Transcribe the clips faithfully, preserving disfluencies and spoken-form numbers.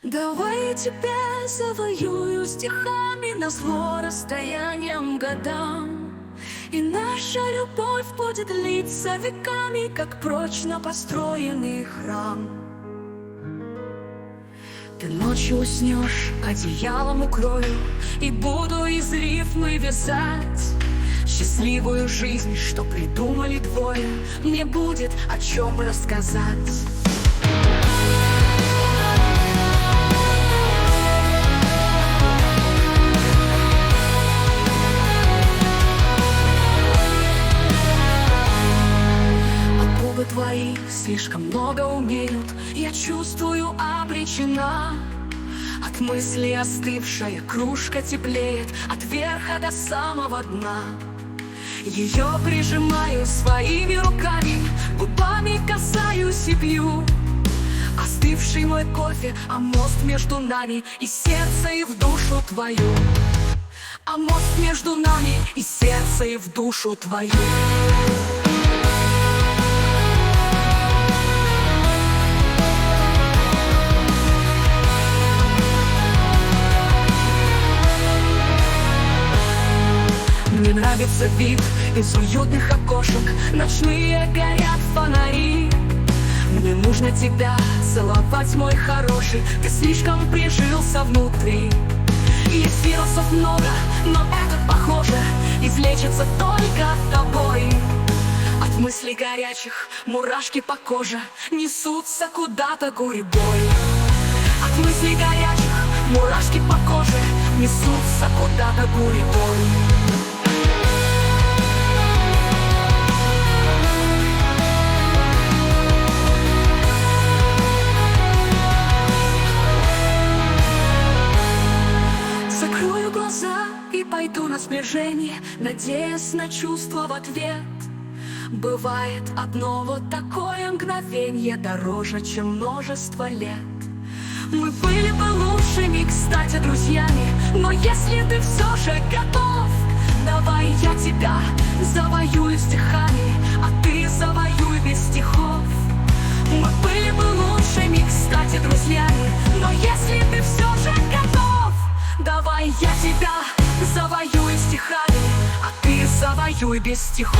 Давай я тебя завоюю стихами назло расстоянием годам, и наша любовь будет длиться веками, как прочно построенный храм. Ты ночью уснешь, одеялом укрою, и буду из рифмы вязать счастливую жизнь, что придумали двое. Мне будет о чем рассказать. Твои слишком много умеют, я чувствую, обречена. От мысли остывшая кружка теплеет от верха до самого дна. Ее прижимаю своими руками, губами касаюсь и пью остывший мой кофе, а мост между нами и сердце, и в душу твою. А мост между нами и сердце, и в душу твою. Мне нравится вид из уютных окошек, ночные горят фонари. Мне нужно тебя целовать, мой хороший, ты слишком прижился внутри. Есть вирусов много, но этот, похоже, излечится только тобой. От мыслей горячих мурашки по коже несутся куда-то гурьбой. От мыслей горячих мурашки по коже несутся куда-то гурьбой. И пойду на сближение, надеясь на чувства в ответ. Бывает одно вот такое мгновенье дороже, чем множество лет. Мы были бы лучшими, кстати, друзьями, но если ты все же готов, давай я тебя завоюю стихами, а ты завоюй без стихов. Мы были бы лучшими, кстати, друзьями, но если ты все же готов, давай я тебя завоюй стихами, а ты завоюй без стихов.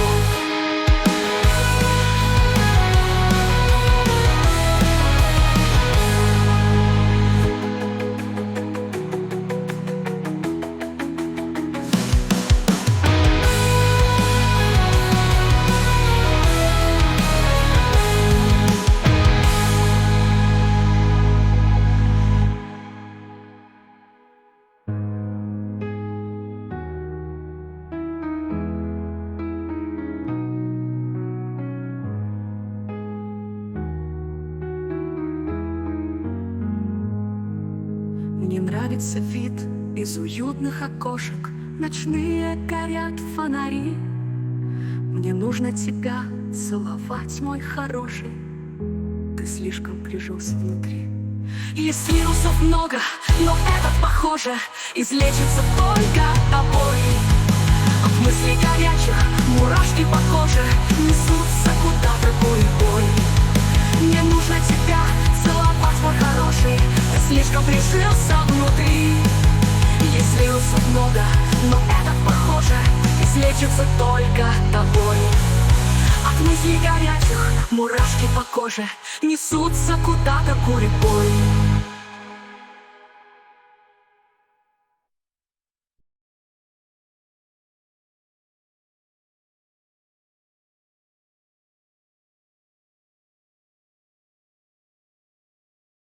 Мне нравится вид из уютных окошек, ночные горят фонари. Мне нужно тебя целовать, мой хороший, ты слишком прижился внутри. Есть вирусов много, но этот, похоже, излечится только тобой. От мыслей горячих мурашки по коже несутся куда-то гурьбой. Мне нужно тебя целовать, мой хороший, ты слишком прижился внутри. Есть вирусов много, но этот, похоже, излечится только тобой. От мыслей горячих мурашки по коже несутся куда-то гурьбой.